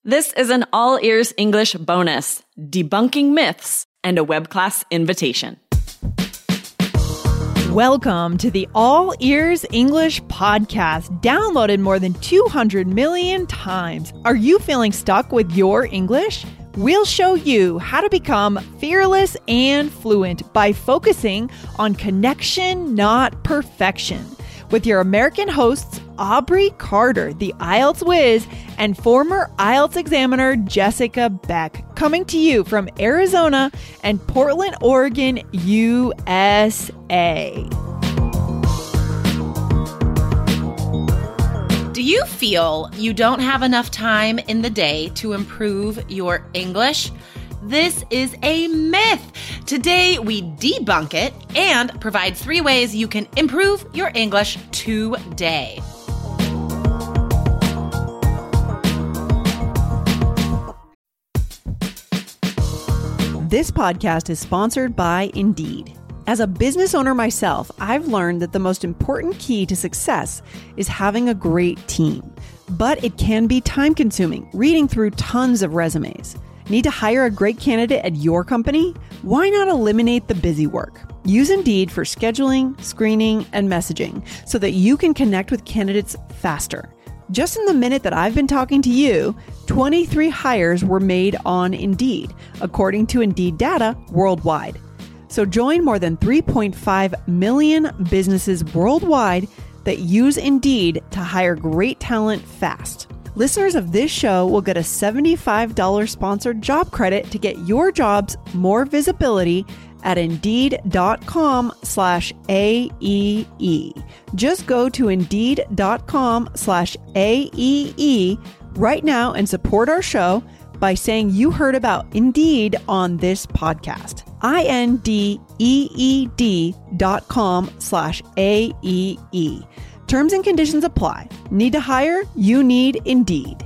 This is an All Ears English bonus, debunking myths, and a web class invitation. Welcome to the All Ears English podcast, downloaded more than 200 million times. Are you feeling stuck with your English? We'll show you how to become fearless and fluent by focusing on connection, not perfection. With your American hosts, Aubrey Carter, the IELTS whiz, and former IELTS examiner Jessica Beck, coming to you from Arizona and Portland, Oregon, USA. Do you feel you don't have enough time in the day to improve your English? This is a myth. Today, we debunk it and provide 3 ways you can improve your English today. This podcast is sponsored by Indeed. As a business owner myself, I've learned that the most important key to success is having a great team. But it can be time-consuming, reading through tons of resumes. Need to hire a great candidate at your company? Why not eliminate the busy work? Use Indeed for scheduling, screening, and messaging so that you can connect with candidates faster. Just in the minute that I've been talking to you, 23 hires were made on Indeed, according to Indeed data worldwide. So join more than 3.5 million businesses worldwide that use Indeed to hire great talent fast. Listeners of this show will get a $75 sponsored job credit to get your jobs more visibility at Indeed.com/AEE. Just go to Indeed.com/AEE right now and support our show by saying you heard about Indeed on this podcast. INDEED.com/AEE. Terms and conditions apply. Need to hire? You need Indeed.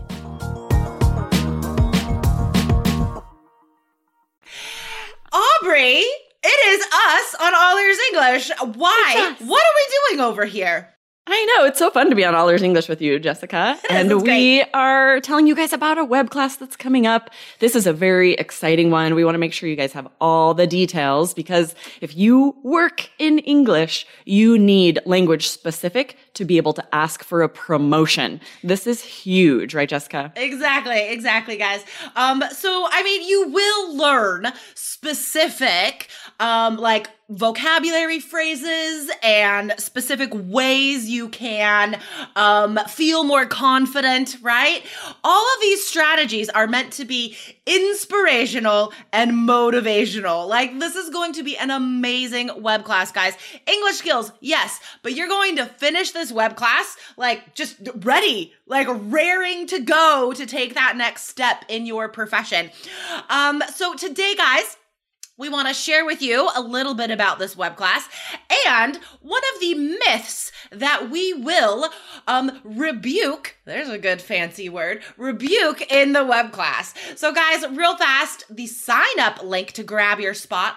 Aubrey, it is us on All Ears English. Why? What are we doing over here? I know, it's so fun to be on All Ears English with you, Jessica. And we are telling you guys about a web class that's coming up. This is a very exciting one. We want to make sure you guys have all the details because if you work in English, you need language specific to be able to ask for a promotion. This is huge, right, Jessica? Exactly, guys. You will learn specific, like vocabulary phrases and specific ways you can feel more confident, right? All of these strategies are meant to be inspirational and motivational. Like, this is going to be an amazing web class, guys. English skills, yes, but you're going to finish this web class like just ready, like raring to go to take that next step in your profession. So today, guys, we want to share with you a little bit about this web class and one of the myths that we will rebuke. There's a good fancy word, rebuke in the web class. So guys, real fast, the sign up link to grab your spot,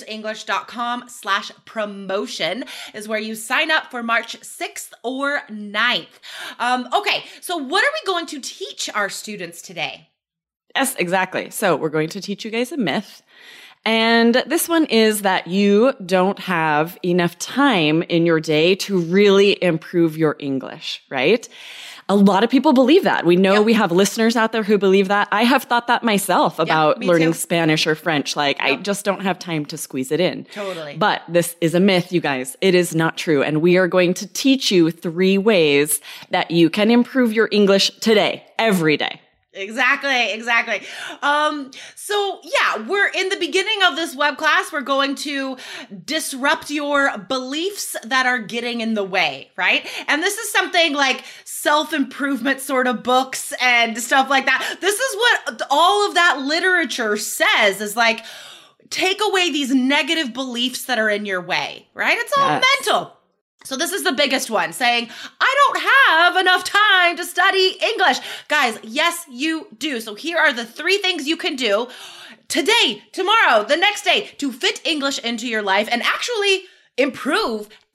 allearsenglish.com/promotion is where you sign up for March 6th or 9th. Okay, so what are we going to teach our students today? Yes, exactly. So we're going to teach you guys a myth. And this one is that you don't have enough time in your day to really improve your English, right? A lot of people believe that. We know we have listeners out there who believe that. I have thought that myself about learning Spanish or French. I just don't have time to squeeze it in. Totally. But this is a myth, you guys. It is not true. And we are going to teach you 3 ways that you can improve your English today, every day. Exactly. We're in the beginning of this web class. We're going to disrupt your beliefs that are getting in the way, right? And this is something like self-improvement sort of books and stuff like that. This is what all of that literature says is like, take away these negative beliefs that are in your way, right? It's all mental. So this is the biggest one, saying, I don't have enough time to study English. Guys, yes, you do. So here are the 3 things you can do today, tomorrow, the next day to fit English into your life and actually improve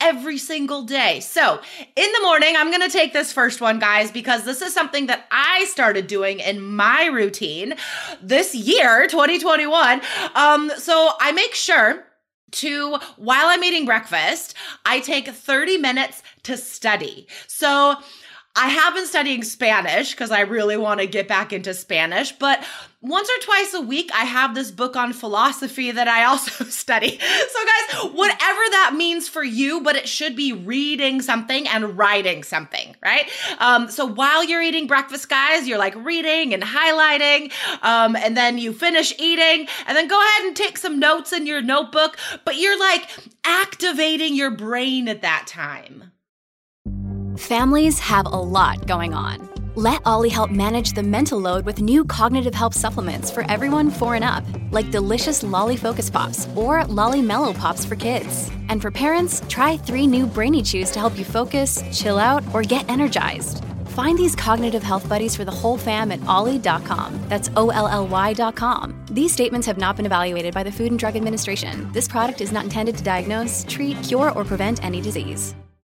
every single day. So in the morning, I'm going to take this first one, guys, because this is something that I started doing in my routine this year, 2021. So I make sure while I'm eating breakfast, I take 30 minutes to study. So I have been studying Spanish because I really want to get back into Spanish, but once or twice a week, I have this book on philosophy that I also study. So guys, whatever that means for you, but it should be reading something and writing something, right? So while you're eating breakfast, guys, you're like reading and highlighting, and then you finish eating, and then go ahead and take some notes in your notebook, but you're like activating your brain at that time. Families have a lot going on. Let Ollie help manage the mental load with new cognitive help supplements for everyone 4 and up, like delicious Lolly Focus Pops or Lolly Mellow Pops for kids. And for parents, try 3 new Brainy Chews to help you focus, chill out, or get energized. Find these cognitive health buddies for the whole fam at ollie.com. That's OLLY.com. These statements have not been evaluated by the Food and Drug Administration. This product is not intended to diagnose, treat, cure, or prevent any disease.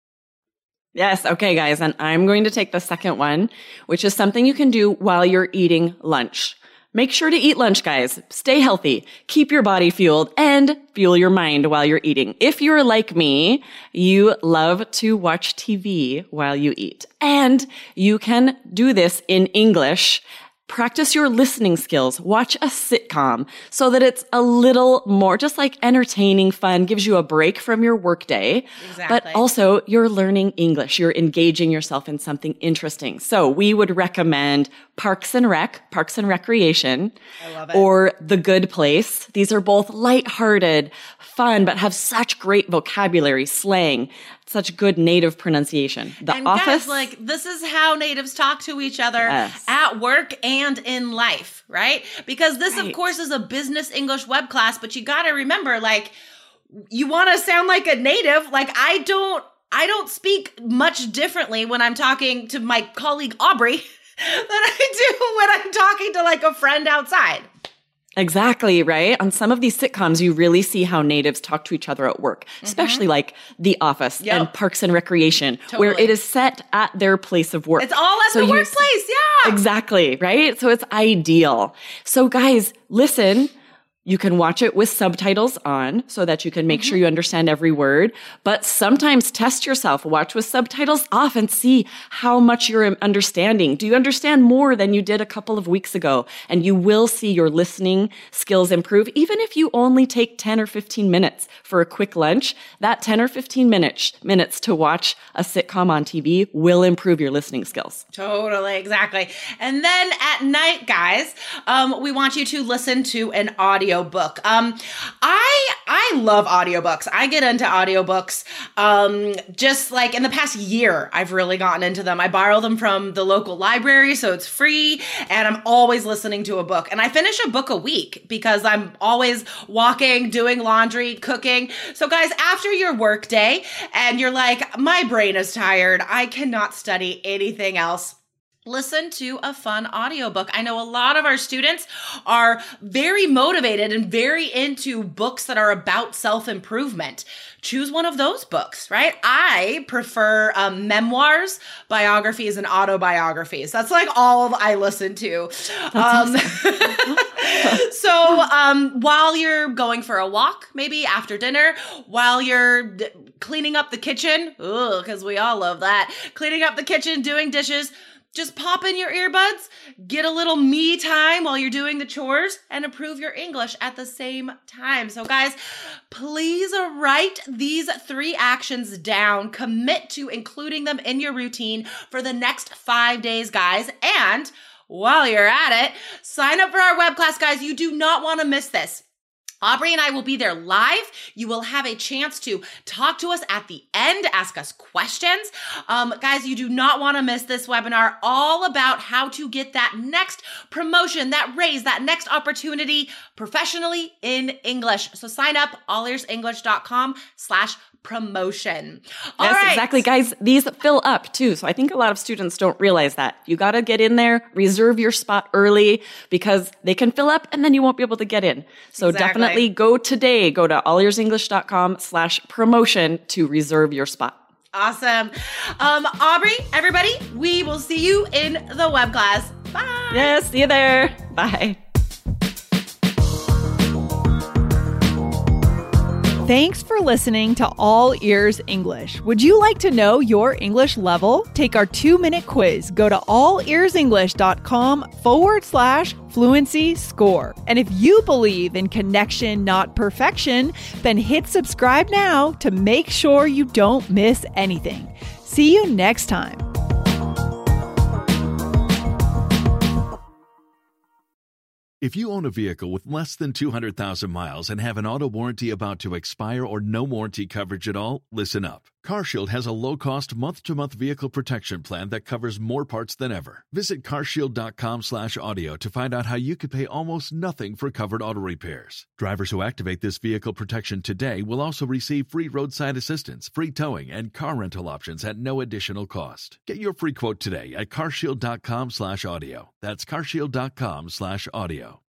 Yes. Okay, guys. And I'm going to take the second one, which is something you can do while you're eating lunch. Make sure to eat lunch, guys. Stay healthy. Keep your body fueled and fuel your mind while you're eating. If you're like me, you love to watch TV while you eat. And you can do this in English. Practice your listening skills. Watch a sitcom so that it's a little more just like entertaining, fun, gives you a break from your workday. Exactly. But also you're learning English. You're engaging yourself in something interesting. So we would recommend Parks and Recreation. I love it. Or The Good Place. These are both lighthearted, fun, but have such great vocabulary, slang, such good native pronunciation. The Office. Guys, like, this is how natives talk to each other at work and in life, right? Because this, of course, is a business English web class, but you got to remember, like, you want to sound like a native. Like, I don't speak much differently when I'm talking to my colleague Aubrey than I do when I'm talking to like a friend outside. Exactly, right? On some of these sitcoms, you really see how natives talk to each other at work, especially like The Office and Parks and Recreation, where it is set at their place of work. It's all at the workplace, yeah. Exactly, right? So it's ideal. So guys, listen. You can watch it with subtitles on so that you can make sure you understand every word. But sometimes test yourself. Watch with subtitles off and see how much you're understanding. Do you understand more than you did a couple of weeks ago? And you will see your listening skills improve. Even if you only take 10 or 15 minutes for a quick lunch, that 10 or 15 minutes to watch a sitcom on TV will improve your listening skills. Totally, exactly. And then at night, guys, we want you to listen to an audio book. I love audiobooks. I get into audiobooks. Just like in the past year, I've really gotten into them. I borrow them from the local library, so it's free, and I'm always listening to a book. And I finish a book a week because I'm always walking, doing laundry, cooking. So guys, after your work day and you're like, my brain is tired, I cannot study anything else, listen to a fun audiobook. I know a lot of our students are very motivated and very into books that are about self-improvement. Choose one of those books, right? I prefer memoirs, biographies, and autobiographies. That's like all I listen to. So while you're going for a walk, maybe after dinner, while you're cleaning up the kitchen, because we all love that, cleaning up the kitchen, doing dishes, just pop in your earbuds, get a little me time while you're doing the chores, and improve your English at the same time. So guys, please write these 3 actions down. Commit to including them in your routine for the next 5 days, guys. And while you're at it, sign up for our web class, guys. You do not want to miss this. Aubrey and I will be there live. You will have a chance to talk to us at the end, ask us questions. Guys, you do not want to miss this webinar, all about how to get that next promotion, that raise, that next opportunity professionally in English. So sign up, allearsenglish.com/podcast. promotion. Yes, All right. exactly. Guys, these fill up too. So I think a lot of students don't realize that. You got to get in there, reserve your spot early because they can fill up and then you won't be able to get in. So Exactly. definitely go today. Go to allearsenglish.com/promotion to reserve your spot. Awesome. Aubrey, everybody, we will see you in the web class. Bye. Yes, see you there. Bye. Thanks for listening to All Ears English. Would you like to know your English level? Take our 2-minute quiz. Go to allearsenglish.com/fluency score. And if you believe in connection, not perfection, then hit subscribe now to make sure you don't miss anything. See you next time. If you own a vehicle with less than 200,000 miles and have an auto warranty about to expire or no warranty coverage at all, listen up. CarShield has a low-cost month-to-month vehicle protection plan that covers more parts than ever. Visit carshield.com/audio to find out how you could pay almost nothing for covered auto repairs. Drivers who activate this vehicle protection today will also receive free roadside assistance, free towing, and car rental options at no additional cost. Get your free quote today at carshield.com/audio. That's carshield.com/audio.